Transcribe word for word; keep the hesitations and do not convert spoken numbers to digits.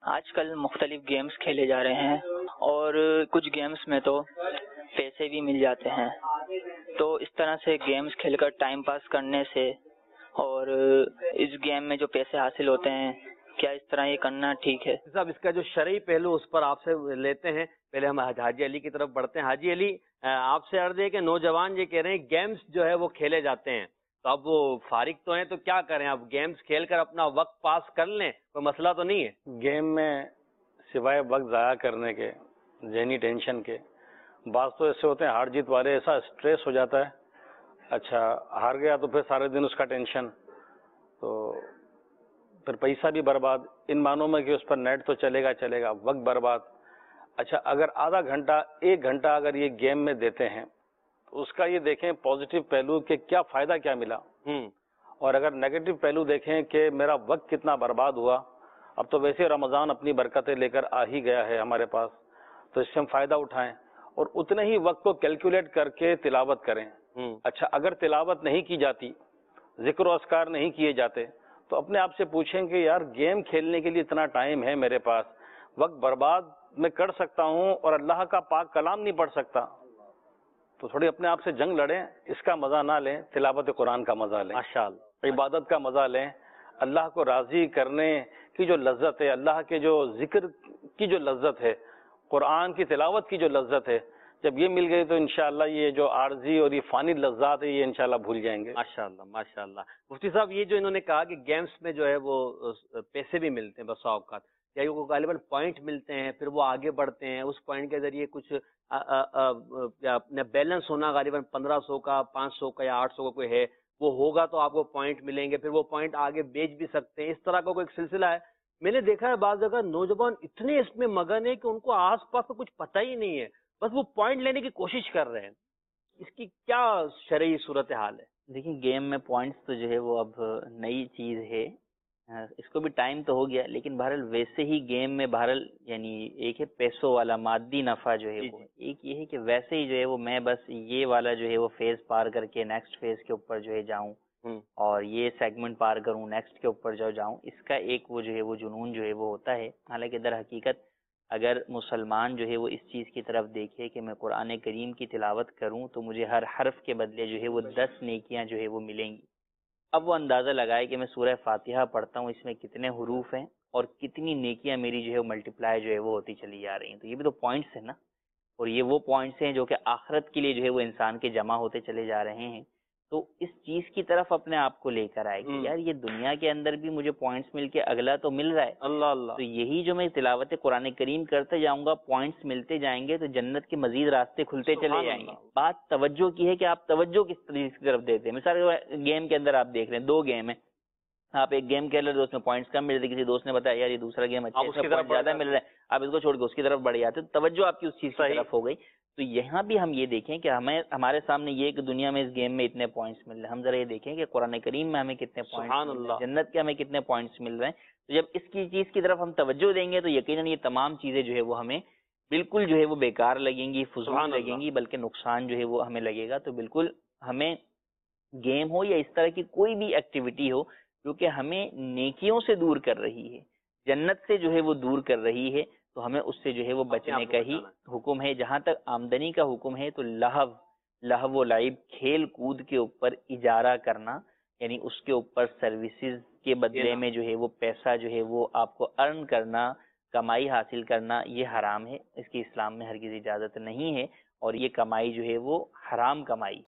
آج کل مختلف گیمز کھیلے جا رہے ہیں اور کچھ گیمز میں تو پیسے بھی مل جاتے ہیں، تو اس طرح سے گیمز کھیل کر ٹائم پاس کرنے سے اور اس گیم میں جو پیسے حاصل ہوتے ہیں، کیا اس طرح یہ کرنا ٹھیک ہے؟ صاحب اس کا جو شرعی پہلو اس پر آپ سے لیتے ہیں، پہلے ہم حاجی علی کی طرف بڑھتے ہیں۔ حاجی علی، آپ سے عرض ہے کہ نوجوان یہ کہہ رہے ہیں گیمز جو ہے وہ کھیلے جاتے ہیں، تو اب وہ فارغ تو ہیں تو کیا کریں؟ اب گیمز کھیل کر اپنا وقت پاس کر لیں، کوئی مسئلہ تو نہیں ہے؟ گیم میں سوائے وقت ضائع کرنے کے، ذہنی ٹینشن کے، بعض تو ایسے ہوتے ہیں ہار جیت والے، ایسا اسٹریس ہو جاتا ہے، اچھا ہار گیا تو پھر سارے دن اس کا ٹینشن، تو پھر پیسہ بھی برباد، ان معنوں میں کہ اس پر نیٹ تو چلے گا چلے گا وقت برباد۔ اچھا اگر آدھا گھنٹہ ایک گھنٹہ اگر یہ گیم میں دیتے ہیں تو اس کا یہ دیکھیں پازیٹیو پہلو کہ کیا فائدہ کیا ملا، اور اگر نیگیٹو پہلو دیکھیں کہ میرا وقت کتنا برباد ہوا۔ اب تو ویسے رمضان اپنی برکتیں لے کر آ ہی گیا ہے ہمارے پاس، تو اس سے ہم فائدہ اٹھائیں اور اتنے ہی وقت کو کیلکولیٹ کر کے تلاوت کریں۔ اچھا اگر تلاوت نہیں کی جاتی، ذکر و اذکار نہیں کیے جاتے، تو اپنے آپ سے پوچھیں کہ یار گیم کھیلنے کے لیے اتنا ٹائم ہے میرے پاس، وقت برباد میں کر سکتا ہوں اور اللہ کا پاک کلام نہیں پڑھ سکتا، تو تھوڑی اپنے آپ سے جنگ لڑیں، اس کا مزہ نہ لیں، تلاوت قرآن کا مزہ لیں، ماشاءاللہ عبادت کا مزہ لیں، اللہ کو راضی کرنے کی جو لذت ہے، اللہ کے جو ذکر کی جو لذت ہے، قرآن کی تلاوت کی جو لذت ہے، جب یہ مل گئی تو انشاءاللہ یہ جو عارضی اور یہ فانی لذات ہے یہ انشاءاللہ بھول جائیں گے۔ ماشاءاللہ ماشاءاللہ۔ مفتی صاحب یہ جو انہوں نے کہا کہ گیمز میں جو ہے وہ پیسے بھی ملتے ہیں بسا اوقات، یا وہ غالباً پوائنٹ ملتے ہیں، پھر وہ آگے بڑھتے ہیں، اس پوائنٹ کے ذریعے کچھ اپنا بیلنس ہونا غالباً پندرہ سو کا، پانچ سو کا یا آٹھ سو کا کوئی ہے، وہ ہوگا تو آپ کو پوائنٹ ملیں گے، پھر وہ پوائنٹ آگے بیچ بھی سکتے ہیں، اس طرح کا کوئی ایک سلسلہ ہے۔ میں نے دیکھا ہے بعض جگہ نوجوان اتنے اس میں مگن ہے کہ ان کو آس پاس کا کچھ پتہ ہی نہیں ہے، بس وہ پوائنٹ لینے کی کوشش کر رہے ہیں۔ اس کی کیا شرعی صورتحال ہے؟ دیکھیں گیم میں پوائنٹس تو جو ہے وہ اب نئی چیز ہے، اس کو بھی ٹائم تو ہو گیا، لیکن بہرحال ویسے ہی گیم میں بہرحال یعنی ایک ہے پیسوں والا مادی نفع جو ہے وہ، ایک یہ ہے کہ ویسے ہی جو ہے وہ میں بس یہ والا جو ہے وہ فیز پار کر کے نیکسٹ فیز کے اوپر جو ہے جاؤں اور یہ سیگمنٹ پار کروں نیکسٹ کے اوپر جو جاؤں، اس کا ایک وہ جو ہے وہ جنون جو ہے وہ ہوتا ہے۔ حالانکہ در حقیقت اگر مسلمان جو ہے وہ اس چیز کی طرف دیکھے کہ میں قرآن کریم کی تلاوت کروں تو مجھے ہر حرف کے بدلے جو ہے وہ دس نیکیاں جو ہے وہ ملیں گی، اب وہ اندازہ لگائے کہ میں سورہ فاتحہ پڑھتا ہوں، اس میں کتنے حروف ہیں اور کتنی نیکیاں میری جو ہے وہ ملٹیپلائی جو ہے وہ ہوتی چلی جا رہی ہیں، تو یہ بھی تو پوائنٹس ہیں نا، اور یہ وہ پوائنٹس ہیں جو کہ آخرت کے لیے جو ہے وہ انسان کے جمع ہوتے چلے جا رہے ہیں۔ تو اس چیز کی طرف اپنے آپ کو لے کر آئے کہ یار یہ دنیا کے اندر بھی مجھے پوائنٹس مل کے اگلا تو مل رہا ہے، اللہ اللہ، تو یہی جو میں تلاوت قرآن کریم کرتے جاؤں گا، پوائنٹس ملتے جائیں گے تو جنت کے مزید راستے کھلتے چلے جائیں گے۔ بات توجہ کی ہے کہ آپ توجہ کس طریقے کی طرف دیتے ہیں۔ مثال گیم کے اندر آپ دیکھ رہے ہیں دو گیم ہیں، آپ ایک گیم کھیل رہے ہیں تو اس میں پوائنٹس کم مل رہے ہیں، کسی دوست نے بتایا یار یہ دوسرا گیم اچھا ہے، اس کی طرف زیادہ مل رہا ہے، آپ اس کو چھوڑ کے اس کی طرف بڑھ جاتے ہیں، توجہ آپ کی اس چیز کی طرف ہو گئی۔ تو یہاں بھی ہم یہ دیکھیں کہ ہمیں ہمارے سامنے یہ کہ دنیا میں اس گیم میں اتنے پوائنٹس مل رہے ہیں، ہم ذرا یہ دیکھیں کہ قرآن کریم میں ہمیں کتنے پوائنٹس مل رہے ہیں، جنت کے ہمیں کتنے پوائنٹس مل رہے ہیں۔ تو جب اس کی چیز کی طرف ہم توجہ دیں گے تو یقیناً یہ تمام چیزیں جو ہے وہ ہمیں بالکل جو ہے وہ بیکار لگیں گی، فضول لگیں گی، بلکہ نقصان جو ہے وہ ہمیں لگے گا۔ تو بالکل ہمیں گیم ہو یا اس طرح کی کوئی بھی ایکٹیویٹی ہو جو کہ ہمیں نیکیوں سے دور کر رہی ہے، جنت سے جو ہے وہ دور کر رہی ہے، تو ہمیں اس سے جو ہے وہ بچنے کا ہی حکم ہے۔ جہاں تک آمدنی کا حکم ہے تو لہو لہو و لعب، کھیل کود کے اوپر اجارہ کرنا، یعنی اس کے اوپر سروسز کے بدلے میں جو ہے وہ پیسہ جو ہے وہ آپ کو ارن کرنا، کمائی حاصل کرنا، یہ حرام ہے، اس کی اسلام میں ہرگز اجازت نہیں ہے، اور یہ کمائی جو ہے وہ حرام کمائی